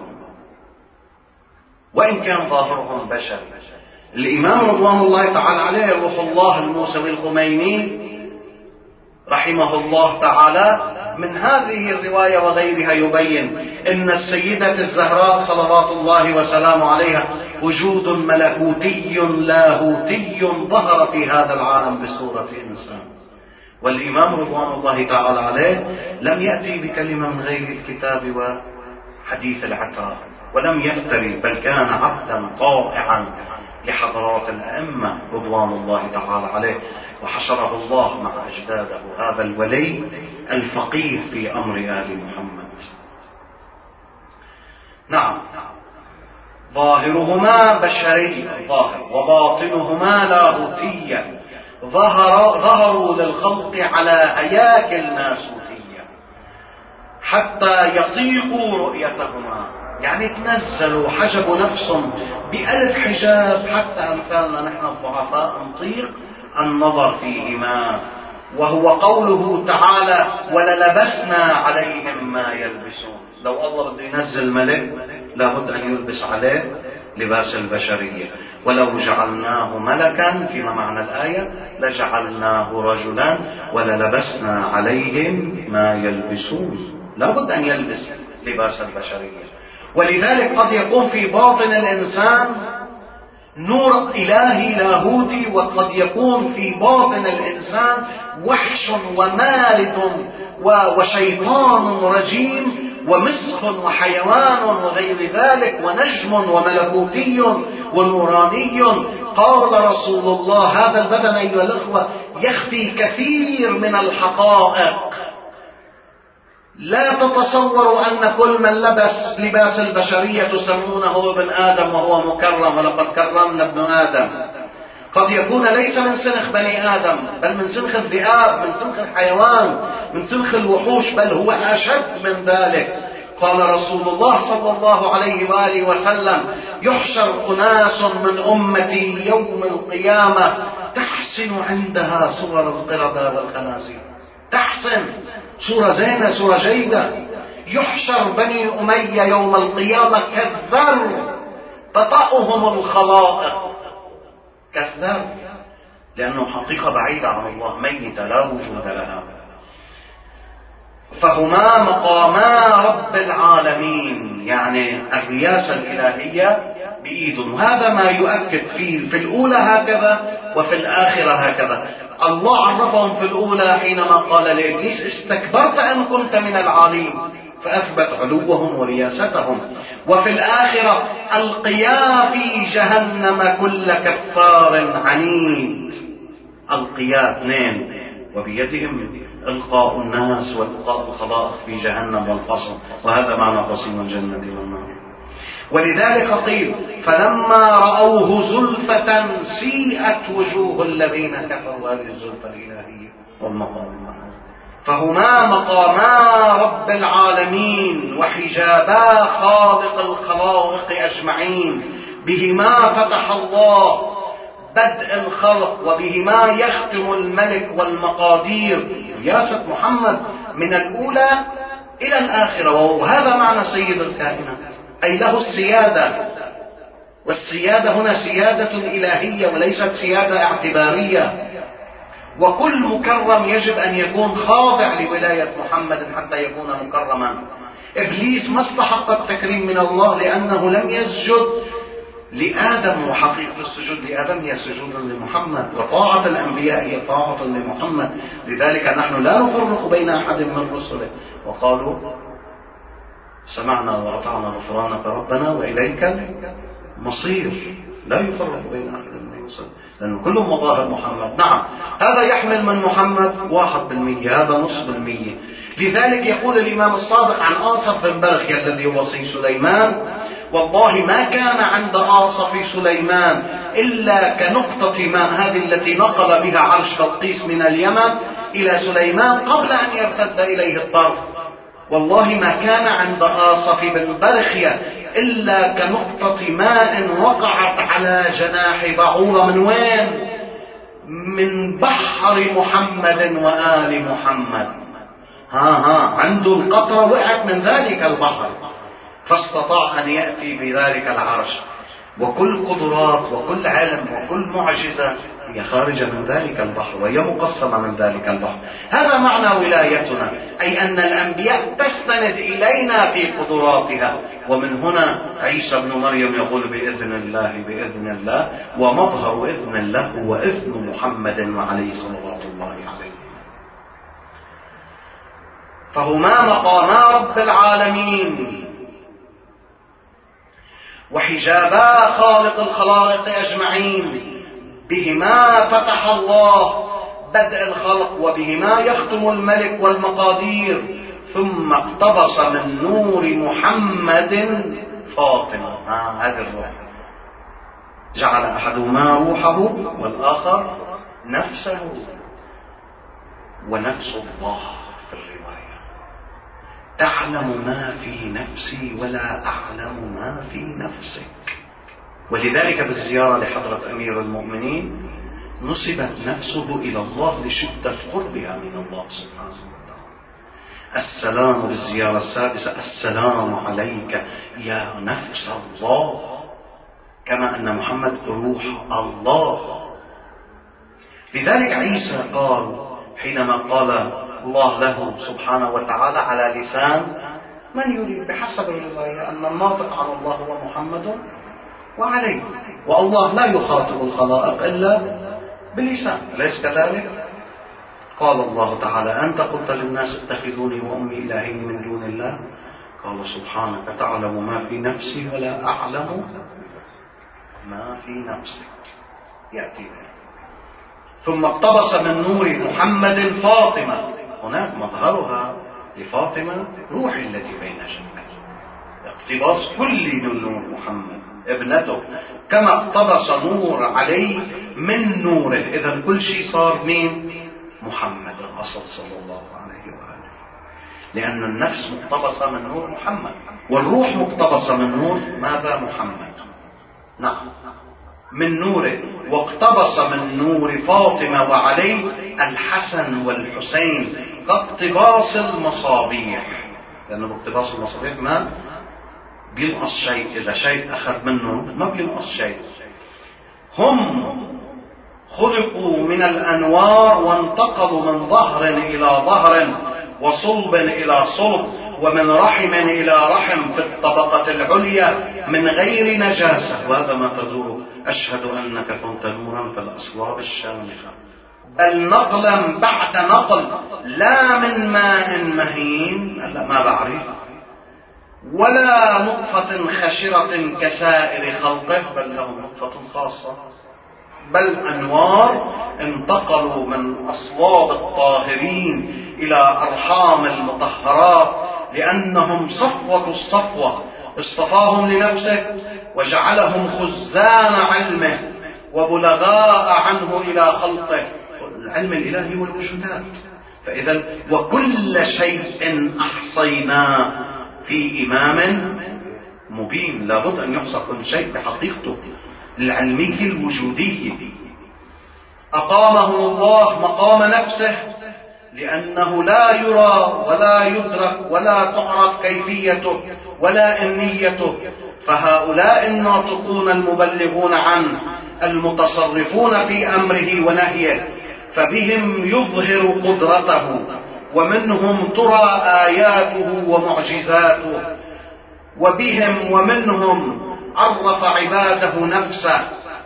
وإن كان ظاهرهم بشري. الإمام رضوان الله تعالى عليه روح الله الموسوي الخميني رحمه الله تعالى من هذه الرواية وغيرها يبين إن السيدة الزهراء صلوات الله وسلامه عليها وجود ملكوتي لاهوتي ظهر في هذا العالم بصورة إنسان. والإمام رضوان الله تعالى عليه لم يأتي بكلمة من غير الكتاب وحديث العترة، ولم يفتري، بل كان عبدا طائعا لحضرات الأئمة رضوان الله تعالى عليه، وحشره الله مع أجداده هذا الولي الفقيه في أمر آل محمد. نعم. ظاهرهما بشري ظاهر وباطنهما لاهوتية، ظهر ظهروا للخلق على هياكل ناسوتية حتى يطيقوا رؤيتهما، يعني تنزلوا حجبوا نفسهم بألف حجاب حتى أمثالنا نحن الضعفاء نطيق النظر فيهما. وهو قوله تعالى وللبسنا عليهم ما يلبسون. لو الله بده ينزل ملك لابد أن يلبس عليه لباس البشرية، ولو جعلناه ملكا فيما معنى الآية لجعلناه رجلا وللبسنا عليهم ما يلبسون. لابد أن يلبس لباس البشرية. ولذلك قد يكون في باطن الإنسان نور إلهي لاهوتي، وقد يكون في باطن الإنسان وحش ومارد وشيطان رجيم ومسخ وحيوان وغير ذلك، ونجم وملكوتي ونوراني. قال رسول الله هذا البدن أيها الأخوة يخفي كثير من الحقائق. لا تتصوروا أن كل من لبس لباس البشرية تسمونه ابن آدم وهو مكرم، ولقد كرمنا ابن آدم. قد يكون ليس من سنخ بني آدم، بل من سنخ الذئاب، من سنخ الحيوان، من سنخ الوحوش، بل هو أشد من ذلك. قال رسول الله صلى الله عليه وآله وسلم يحشر أناس من أمتي يوم القيامة تحسن عندها صور القردة والخنازير، تحسن صورة زينة صورة جيدة. يحشر بني أمية يوم القيامة كالذر تطأهم الخلائق، كالذر، لأنه حقيقة بعيدة عن الله، ميتة لا وجود لها. فهما مقاما رب العالمين، يعني الرياسة الإلهية بإيدهم. وهذا ما يؤكد في في الأولى هكذا وفي الآخرة هكذا. الله عرفهم في الأولى حينما قال لإبليس استكبرت أن كنت من العالين، فأثبت علوهم ورياستهم. وفي الآخرة القيا في جهنم كل كفار عنيد، القيا اثنين، وبيدهم إلقاء الناس وإلقاء الخلائق في جهنم والفصل، وهذا معنى قسيم الجنة والنار. ولذلك قيل فلما رأوه زلفة سيئت وجوه الذين كفروا، هذه الزلفة الإلهية والمقام المحمود. فهما مقاما رب العالمين وحجابا خالق الخلائق أجمعين، بهما فتح الله بدء الخلق، وبهما يختم الملك والمقادير. رياسة محمد من الأولى إلى الآخرة، وهذا معنى سيد الكائنات، أي له السيادة. والسيادة هنا سيادة إلهية وليست سيادة اعتبارية. وكل مكرم يجب أن يكون خاضع لولاية محمد حتى يكون مكرما. إبليس ما استحق التكريم من الله لأنه لم يسجد لآدم، وحقيقة السجود لآدم هي سجود لمحمد، وطاعة الأنبياء هي طاعة لمحمد. لذلك نحن لا نفرق بين أحد من رسله، وقالوا سمعنا وأطعنا غفرانك ربنا وإليك المصير، لا يفرق بين أحد من رسله، لأن كلهم مظاهر محمد. نعم، هذا يحمل من محمد واحد بالمية، هذا نصف بالمية. لذلك يقول الإمام الصادق عن آصف بن برخيا الذي وصي سليمان: والله ما كان عند آصف سليمان إلا كنقطة ماء، هذه التي نقل بها عرش بلقيس من اليمن إلى سليمان قبل أن يرتد إليه الطرف. والله ما كان عند آصف بن برخيا إلا كنقطة ماء وقعت على جناح بعوضة. من وين؟ من بحر محمد وآل محمد. ها ها عنده القطرة وقعت من ذلك البحر، فاستطاع أن يأتي بذلك العرش. وكل قدرات وكل علم وكل معجزة هي خارجة من ذلك البحر، وهي مقسمة من ذلك البحر. هذا معنى ولايتنا، أي أن الأنبياء تستند إلينا في قدراتها. ومن هنا عيسى بن مريم يقول بإذن الله بإذن الله، ومظهر إذن الله هو إذن محمد وعليه صلوات الله عليه. فهما مقاما رب العالمين وحجابا خالق الخلائق أجمعين، بهما فتح الله بدء الخلق، وبهما يختم الملك والمقادير. ثم اقتبس من نور محمد فاطمة، آه هذا الروح، جعل أحدهما روحه والآخر نفسه. ونفس الله في الرواية: تعلم ما في نفسي ولا أعلم ما في نفسك. ولذلك بالزيارة لحضرة أمير المؤمنين نسبت نفسه إلى الله لشدة قربها من الله سبحانه وتعالى. السلام بالزيارة السادسة: السلام عليك يا نفس الله، كما أن محمد روح الله. لذلك عيسى قال حينما قال الله له سبحانه وتعالى على لسان من يريد بحسب الرواية أن الناطق عن الله هو محمد وعليه، والله لا يخاطب الخلائق إلا بلسان، أليس كذلك؟ قال الله تعالى: أنت قلت للناس اتخذوني وأمي إلهين من دون الله، قال سبحانك تعلم ما في نفسي ولا أعلم ما في نفسك. يأتي ذلك. ثم اقتبس من نور محمد فاطمة، هناك مظهرها لفاطمة روح التي بين جنبيه، اقتباس كل من نور محمد ابنته، كما اقتبس نور علي من نوره. إذا كل شيء صار مين؟ محمد الأصل صلى الله عليه وآله، لأن النفس مقتبسة من نور محمد، والروح مقتبسة من نور ماذا؟ محمد. نعم، من نوره. واقتبس من نور فاطمة وعلي الحسن والحسين كاقتباس المصابيح، لأنه باقتباس المصابيح ما بينقص شيء، إذا شيء أخذ منه ما بينقص شيء. هم خلقوا من الأنوار وانتقلوا من ظهر إلى ظهر وصلب إلى صلب ومن رحم إلى رحم في الطبقة العليا من غير نجاسة، وهذا ما تدور: أشهد أنك كنت نورا في الأصلاب الشامخة. بل نقلا بعد نقل، لا من ماء مهين، لا ما بعرف، ولا نطفة خشرة كسائر خلقه، بل له نطفة خاصة. بل أنوار انتقلوا من أصلاب الطاهرين إلى أرحام المطهرات، لأنهم صفوة الصفوة، اصطفاهم لنفسه وجعلهم خزان علمه وبلغاء عنه إلى خلقه. العلم الإلهي والوجودات. فإذا وكل شيء أحصيناه في إمام مبين، لابد أن يحصى كل شيء بحقيقته العلمية الوجودية. أقامه الله مقام نفسه، لأنه لا يرى ولا يدرك ولا تعرف كيفيته ولا إمنيته. فهؤلاء الناطقون المبلغون عنه المتصرفون في أمره ونهيه، فبهم يظهر قدرته، ومنهم ترى آياته ومعجزاته، وبهم ومنهم عرف عباده نفسه.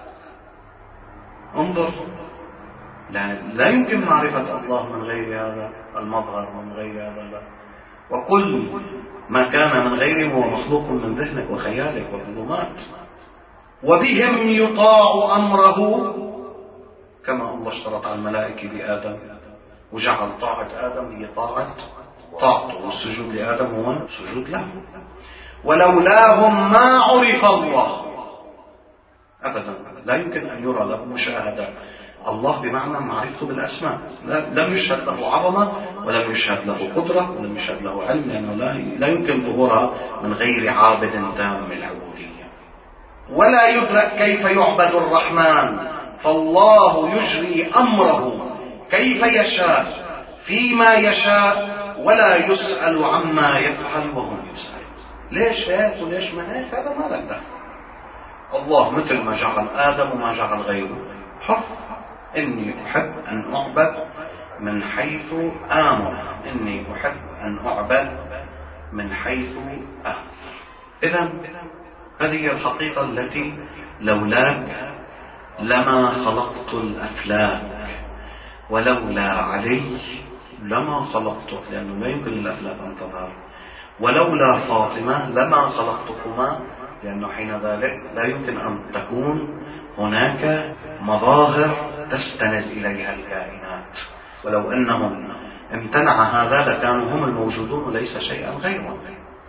انظر، لا, لا يمكن معرفة الله من غير هذا المظهر، من غير هذا لا. وكل ما كان من غيره هو مخلوق من ذهنك وخيالك وظلمات. وبهم يطاع أمره، كما الله اشترط على الملائكة بآدم وجعل طاعة آدم هي طاعة طاعته، والسجود لآدم هو سجود له. ولولاهم ما عرف الله أبدا. لا يمكن أن يرى له مشاهدة الله بمعنى معرفته بالأسماء. لم يشهد له عظمة، ولم يشهد له قدرة، ولم يشهد له علم، لأنه لا يمكن ظهورها من غير عابد تام العبودية. ولا يدرك كيف يعبد الرحمن، فالله يجري أمره كيف يشاء فيما يشاء، ولا يسأل عما يفعل وهم يسأل. ليش هيك وليش ما هيك؟ هذا ما لك دخل. الله مثل ما جعل آدم وما جعل غيره حر. إني أحب أن أعبد من حيث آمر، إني أحب أن أعبد من حيث آمر. إذن هذه الحقيقة التي لولاك لما خلقت الأفلاك، ولولا علي لما خلقتك، لأنه لا يمكن للأفلاك أن تظهر. ولولا فاطمة لما خلقتكما، لأنه حين ذلك لا يمكن أن تكون هناك مظاهر تستند إليها الكائنات. ولو أنهم امتنع هذا لكانوا هم الموجودون وليس شيئا غيره،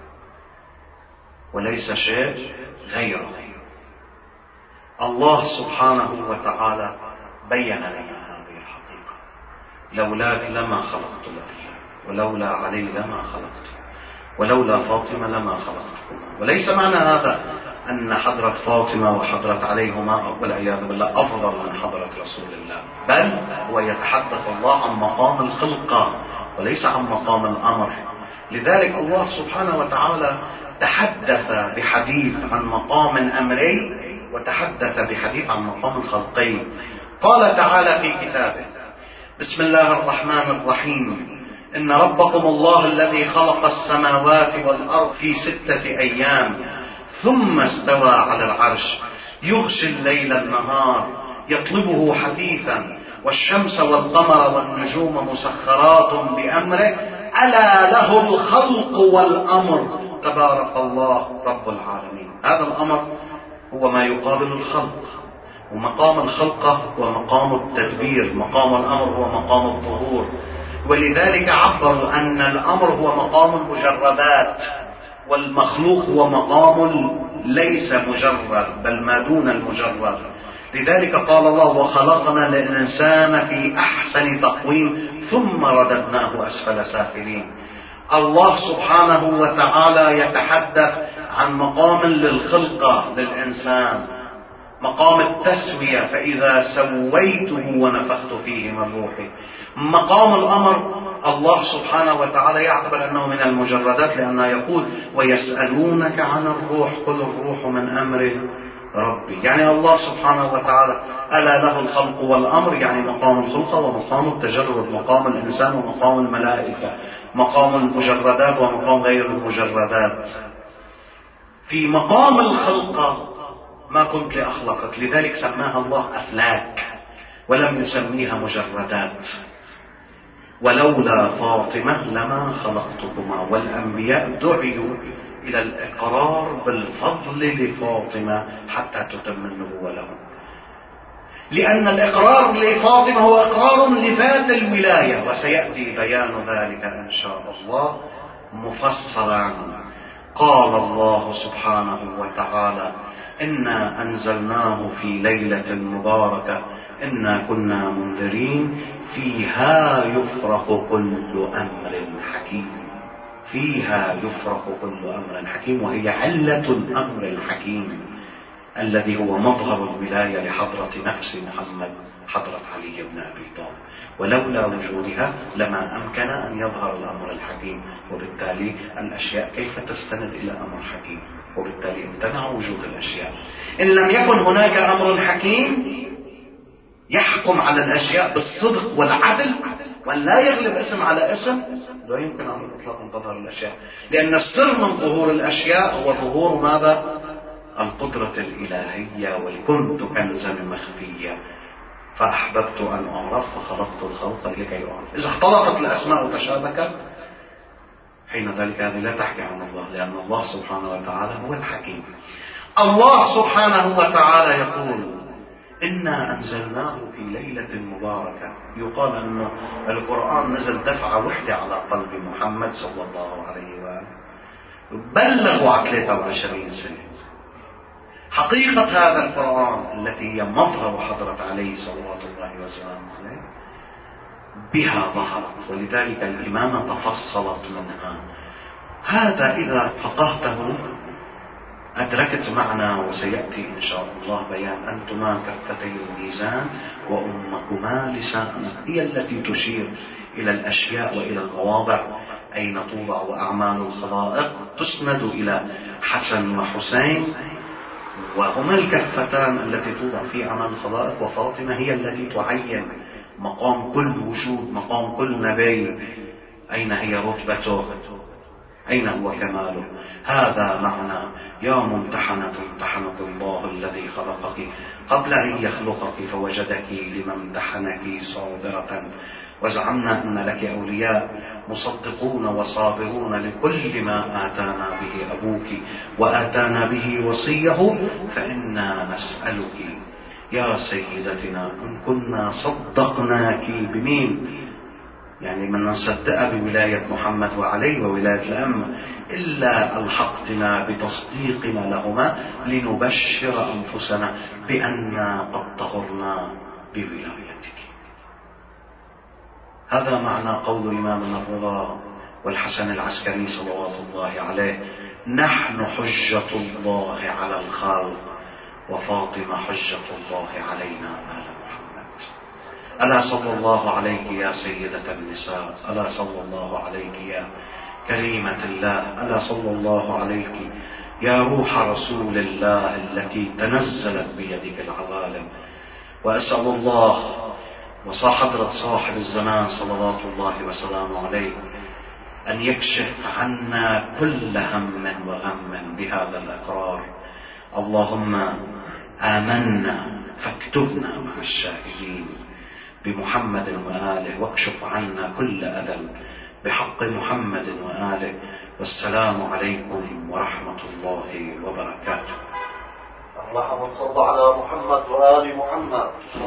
وليس شيء غيره. الله سبحانه وتعالى بين لنا هذه الحقيقة. لولاك لما خلقت الأفلاك، ولولا علي لما خلقت، ولولا فاطمة لما خلقتكما. وليس معنى هذا أن حضرة فاطمة وحضرة عليهما والعياذ بالله أفضل من حضرة رسول الله، بل هو يتحدث الله عن مقام الخلقة وليس عن مقام الأمر. لذلك الله سبحانه وتعالى تحدث بحديث عن مقام أمري، وتحدث بحديث عن مقام الخلقي. قال تعالى في كتابه: بسم الله الرحمن الرحيم: إن ربكم الله الذي خلق السماوات والأرض في ستة أيام ثم استوى على العرش يغشي الليل النهار يطلبه حثيثا والشمس والقمر والنجوم مسخرات بأمره ألا له الخلق والأمر تبارك الله رب العالمين. هذا الأمر هو ما يقابل الخلق، ومقام الخلقة هو مقام التدبير، مقام الأمر هو مقام الظهور. ولذلك عبروا أن الأمر هو مقام المجردات، والمخلوق هو مقام ليس مجرد بل ما دون المجرد. لذلك قال الله: وخلقنا الإنسان في أحسن تقويم ثم رددناه أسفل سافلين. الله سبحانه وتعالى يتحدث عن مقام للخلقة للإنسان، مقام التسوية، فإذا سويته ونفخت فيه من روحي. مقام الأمر الله سبحانه وتعالى يعتبر أنه من المجردات، لأنه يقول: ويسألونك عن الروح قل الروح من أمر ربي. يعني الله سبحانه وتعالى ألا له الخلق والأمر، يعني مقام الخلقة ومقام التجرد، مقام الإنسان ومقام الملائكة، مقام المجردات ومقام غير المجردات. في مقام الخلقة ما كنت لأخلقك، لذلك سماها الله أفلاك ولم يسميها مجردات. ولولا فاطمة لما خلقتكما. والأنبياء دعوا إلى الإقرار بالفضل لفاطمة حتى تتم النبوة لهم، لأن الإقرار لفاطمة هو إقرار لذات الولاية، وسيأتي بيان ذلك إن شاء الله مفصلا. قال الله سبحانه وتعالى: إنا أنزلناه في ليلة مباركة إنا كنا منذرين فيها يفرق كل أمر حكيم. فيها يفرق كل أمر حكيم، وهي علة الأمر الحكيم الذي هو مظهر الولاية لحضرة نفس محمد حضرة علي بن أبي طالب. ولولا وجودها لما أمكن أن يظهر الأمر الحكيم، وبالتالي الأشياء كيف تستند إلى أمر حكيم، وبالتالي امتنع وجود الأشياء. إن لم يكن هناك أمر حكيم يحكم على الأشياء بالصدق والعدل وأن لا يغلب اسم على اسم، لا يمكن أن إطلاقا تظهر الأشياء، لأن السر من ظهور الأشياء هو ظهور ماذا؟ القدرة الإلهية وكنت كنزا مخفيا فأحببت أن أعرف فخلقت الخلق لكي أعرف. إذا اختلطت الأسماء وتشابكت حين ذلك هذه لا تحكي عن الله، لأن الله سبحانه وتعالى هو الحكيم. الله سبحانه وتعالى يقول إنا أنزلناه في ليلة مباركة. يقال أن القرآن نزل دفعة وحدة على قلب محمد صلى الله عليه وآله، بلغوا على ثلاثة وعشرين سنة. حقيقة هذا القرآن التي هي مظهر حضرة عليه صلوات الله وسلامه عليه بها ظهرت، ولذلك الإمامة تفصلت منها. هذا إذا فقهته أدركت معنا، وسيأتي إن شاء الله بيان أنتما كفتي الميزان وأمكما لسان، هي التي تشير إلى الأشياء وإلى المواضع أين توضع، وأعمال الخلائق تسند إلى حسن وحسين، وهما الكفتان التي توضع في أعمال الخلائق، وفاطمة هي التي تعين مقام كل وجود، مقام كل نبي، أين هي رتبته، أين هو كماله. هذا معنى يا ممتحنة امتحنك الله الذي خلقك قبل أن يخلقك فوجدك لما امتحنك صابرة، وزعمنا أن لك أولياء مصدقون وصابرون لكل ما آتانا به أبوك وآتانا به وصيه، فإنا نسألك يا سيدتنا إن كنا صدقناك بمين، يعني من نصدق بولاية محمد وعلي وولاية الأمة، إلا ألحقتنا بتصديقنا لهما لنبشر أنفسنا بأننا قد طهرنا بولايتك. هذا معنى قول إمامنا الرضا والحسن العسكري صلوات الله عليه: نحن حجة الله على الخلق وفاطمة حجة الله علينا آل محمد. ألا صلى الله عليك يا سيدة النساء، ألا صلى الله عليك يا كريمة الله، ألا صلى الله عليك يا روح رسول الله التي تنزلت بيدك العوالم. وأسأل الله وصاحب صاحب الزمان صلوات الله وسلامه عليه أن يكشف عنا كل هم وغم بهذا الأقرار. اللهم آمنا فاكتبنا مع الشاهدين بمحمد وآله، واكشف عنا كل أذى بحق محمد وآله. والسلام عليكم ورحمة الله وبركاته. اللهم صل على محمد وآل محمد.